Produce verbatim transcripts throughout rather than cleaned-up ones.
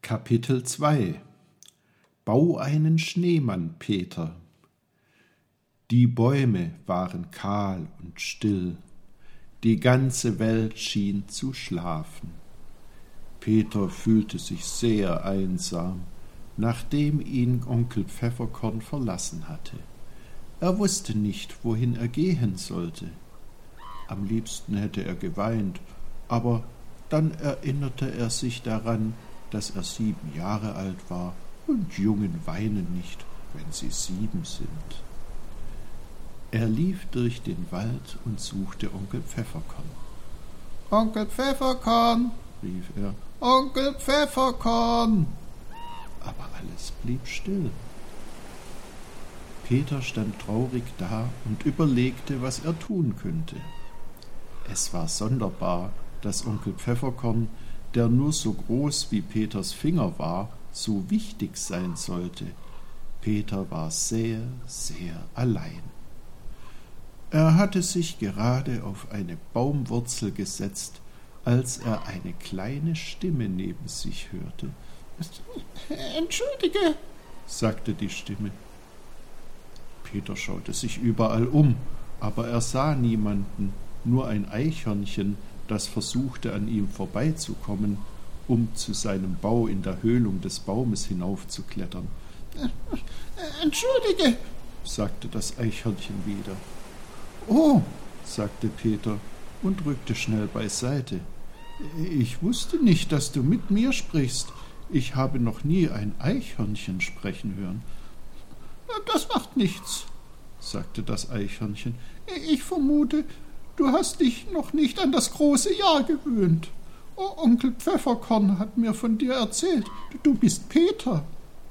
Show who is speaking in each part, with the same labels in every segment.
Speaker 1: Kapitel zwei Bau einen Schneemann, Peter. Die Bäume waren kahl und still, die ganze Welt schien zu schlafen. Peter fühlte sich sehr einsam, nachdem ihn Onkel Pfefferkorn verlassen hatte. Er wusste nicht, wohin er gehen sollte. Am liebsten hätte er geweint, aber dann erinnerte er sich daran, dass er sieben Jahre alt war, und Jungen weinen nicht, wenn sie sieben sind. Er lief durch den Wald und suchte Onkel Pfefferkorn. »Onkel Pfefferkorn«, rief er, »Onkel Pfefferkorn!« Aber alles blieb still. Peter stand traurig da und überlegte, was er tun könnte. Es war sonderbar, dass Onkel Pfefferkorn, der nur so groß wie Peters Finger war, so wichtig sein sollte. Peter war sehr, sehr allein. Er hatte sich gerade auf eine Baumwurzel gesetzt, als er eine kleine Stimme neben sich hörte. »Entschuldige«, sagte die Stimme. Peter schaute sich überall um, aber er sah niemanden, nur ein Eichhörnchen, das versuchte, an ihm vorbeizukommen, um zu seinem Bau in der Höhlung des Baumes hinaufzuklettern. »Entschuldige«, sagte das Eichhörnchen wieder. »Oh«, sagte Peter und rückte schnell beiseite. »Ich wusste nicht, dass du mit mir sprichst. Ich habe noch nie ein Eichhörnchen sprechen hören.« »Das macht nichts«, sagte das Eichhörnchen. »Ich vermute, du hast dich noch nicht an das große Jahr gewöhnt. Oh, Onkel Pfefferkorn hat mir von dir erzählt. Du bist Peter.«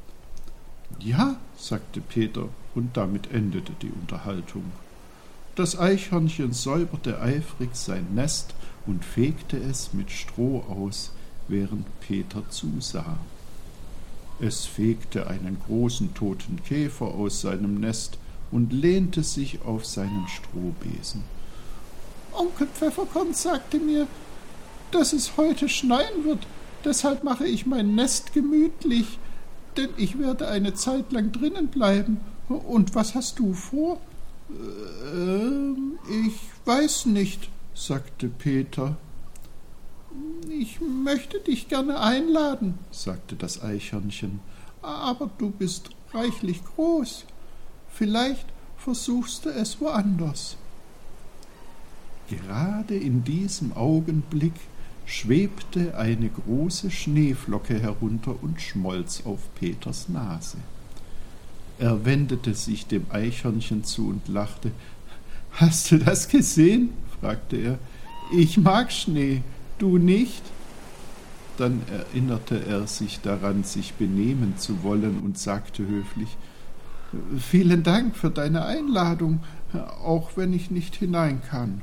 Speaker 1: »Ja«, sagte Peter, und damit endete die Unterhaltung. Das Eichhörnchen säuberte eifrig sein Nest und fegte es mit Stroh aus, während Peter zusah. Es fegte einen großen toten Käfer aus seinem Nest und lehnte sich auf seinen Strohbesen. »Onkel Pfefferkorn sagte mir, dass es heute schneien wird. Deshalb mache ich mein Nest gemütlich, denn ich werde eine Zeit lang drinnen bleiben. Und was hast du vor?« »Ähm, ich weiß nicht«, sagte Peter. »Ich möchte dich gerne einladen«, sagte das Eichhörnchen, »aber du bist reichlich groß. Vielleicht versuchst du es woanders.« Gerade in diesem Augenblick schwebte eine große Schneeflocke herunter und schmolz auf Peters Nase. Er wendete sich dem Eichhörnchen zu und lachte. »Hast du das gesehen?« fragte er. »Ich mag Schnee, du nicht?« Dann erinnerte er sich daran, sich benehmen zu wollen, und sagte höflich, »Vielen Dank für deine Einladung, auch wenn ich nicht hinein kann.«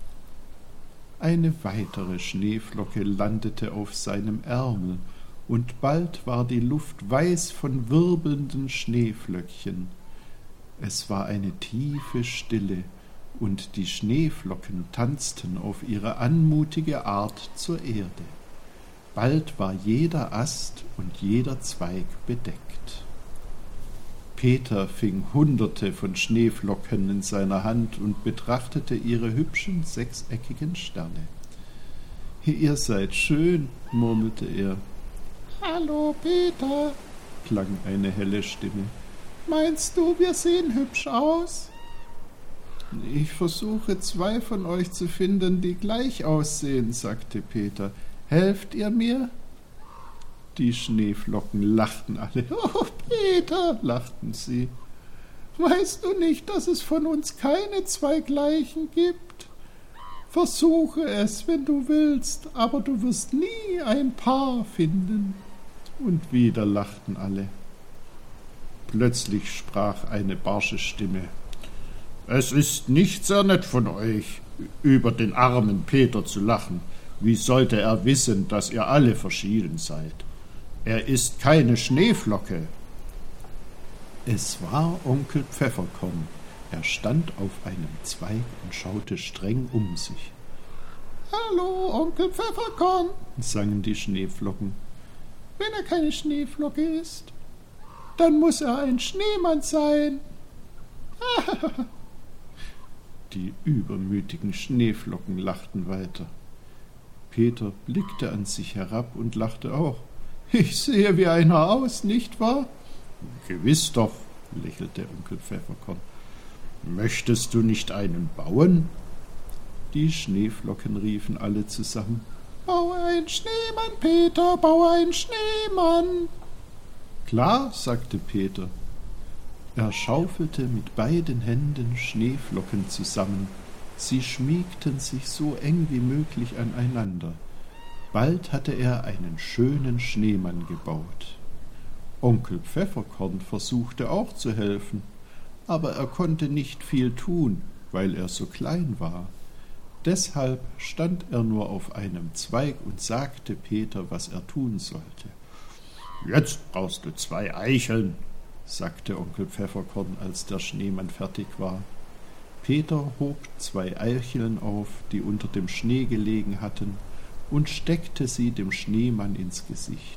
Speaker 1: Eine weitere Schneeflocke landete auf seinem Ärmel, und bald war die Luft weiß von wirbelnden Schneeflöckchen. Es war eine tiefe Stille, und die Schneeflocken tanzten auf ihre anmutige Art zur Erde. Bald war jeder Ast und jeder Zweig bedeckt. Peter fing hunderte von Schneeflocken in seiner Hand und betrachtete ihre hübschen sechseckigen Sterne. »Ihr seid schön«, murmelte er. »Hallo, Peter«, klang eine helle Stimme. »Meinst du, wir sehen hübsch aus?« »Ich versuche, zwei von euch zu finden, die gleich aussehen«, sagte Peter. »Helft ihr mir?« Die Schneeflocken lachten alle. »Oh, Peter«, lachten sie, »weißt du nicht, dass es von uns keine zwei gleichen gibt? Versuche es, wenn du willst, aber du wirst nie ein Paar finden.« Und wieder lachten alle. Plötzlich sprach eine barsche Stimme. »Es ist nicht sehr nett von euch, über den armen Peter zu lachen. Wie sollte er wissen, dass ihr alle verschieden seid? Er ist keine Schneeflocke.« Es war Onkel Pfefferkorn. Er stand auf einem Zweig und schaute streng um sich. »Hallo, Onkel Pfefferkorn«, sangen die Schneeflocken. wenn er keine Schneeflocke ist, dann muss er ein Schneemann sein. Die übermütigen Schneeflocken lachten weiter. Peter blickte an sich herab und lachte auch. »Ich sehe wie einer aus, nicht wahr?« »Gewiss doch«, lächelte Onkel Pfefferkorn. »Möchtest du nicht einen bauen?« Die Schneeflocken riefen alle zusammen. »Baue ein Schneemann, Peter, baue ein Schneemann!« »Klar«, sagte Peter. Er schaufelte mit beiden Händen Schneeflocken zusammen. Sie schmiegten sich so eng wie möglich aneinander. Bald hatte er einen schönen Schneemann gebaut. Onkel Pfefferkorn versuchte auch zu helfen, aber er konnte nicht viel tun, weil er so klein war. Deshalb stand er nur auf einem Zweig und sagte Peter, was er tun sollte. »Jetzt brauchst du zwei Eicheln«, sagte Onkel Pfefferkorn, als der Schneemann fertig war. Peter hob zwei Eicheln auf, die unter dem Schnee gelegen hatten, und steckte sie dem Schneemann ins Gesicht.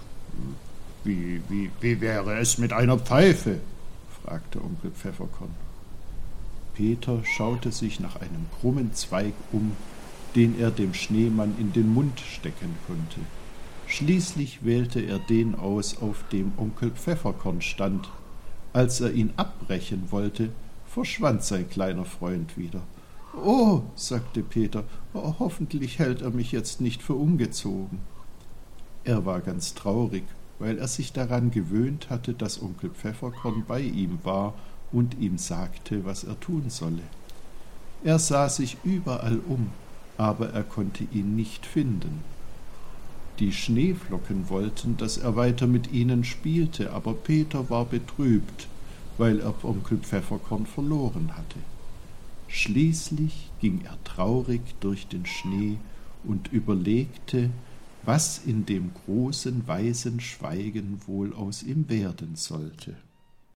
Speaker 1: »Wie, wie, wie wäre es mit einer Pfeife?« fragte Onkel Pfefferkorn. Peter schaute sich nach einem krummen Zweig um, den er dem Schneemann in den Mund stecken konnte. Schließlich wählte er den aus, auf dem Onkel Pfefferkorn stand. Als er ihn abbrechen wollte, verschwand sein kleiner Freund wieder. »Oh«, sagte Peter, oh, »hoffentlich hält er mich jetzt nicht für ungezogen.« Er war ganz traurig, weil er sich daran gewöhnt hatte, dass Onkel Pfefferkorn bei ihm war und ihm sagte, was er tun solle. Er sah sich überall um, aber er konnte ihn nicht finden. Die Schneeflocken wollten, dass er weiter mit ihnen spielte, aber Peter war betrübt, weil er Onkel Pfefferkorn verloren hatte. Schließlich ging er traurig durch den Schnee und überlegte, was in dem großen weißen Schweigen wohl aus ihm werden sollte.